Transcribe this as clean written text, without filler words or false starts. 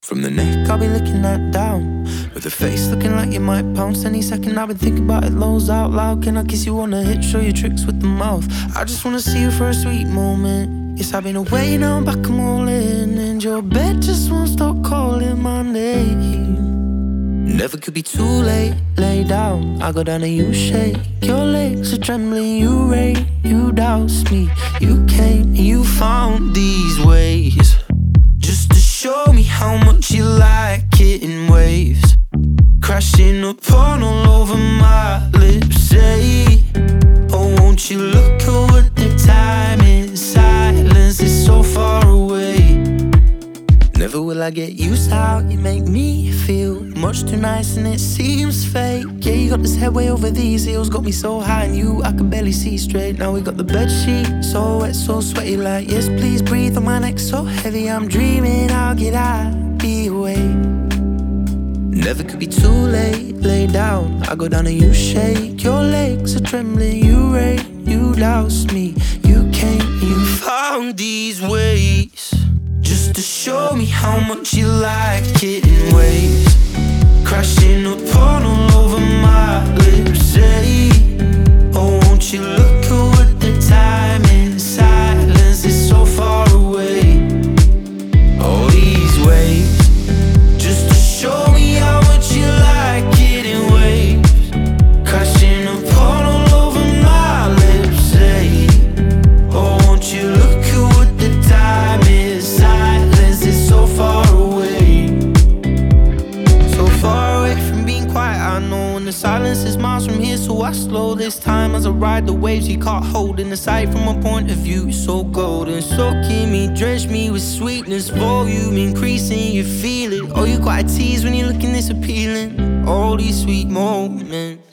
From the neck, I'll be looking that down, with a face looking like you might pounce any second. I've been thinking about it lows out loud. Can I kiss you on the hip, show you tricks with the mouth? I just wanna see you for a sweet moment. Yes, I've been away, now I'm back, I'm all in, and your bed just won't stop calling my name. Never could be too late, lay down. I go down and you shake, your legs are trembling. You rage, you douse me. You came and you found these ways, just to show me how much you like it in waves, crashing upon all over my lips. Say, oh, won't you look at what the time is? Silence is so far away. Never will I get used to how you make me feel. Much too nice and it seems fake. Yeah, you got this head way over these heels, got me so high and you, I can barely see straight. Now we got the bedsheet so wet, so sweaty, like yes, please breathe on my neck so heavy. I'm dreaming I'll get out, be away. Never could be too late, lay down. I go down and you shake, your legs are trembling. You rage, you douse me. You came and you found these ways, just to show me how much you like it in waves, crashing upon all over my lips. Say, oh, won't you look at what the time is? Silence is so far away. All these waves, just to show me how much you like it in waves, crashing upon all over my lips. Say, oh, won't you look at what the time is? Silence is so far away, so far away from being quiet. I know, and the silence is miles from here, so I slow this time as I ride the waves you can't hold. In the sight from a point of view, it's so golden, soaking me, drench me with sweetness, volume increasing, you feel it. Oh, you quite a tease when you're looking this appealing. All these sweet moments.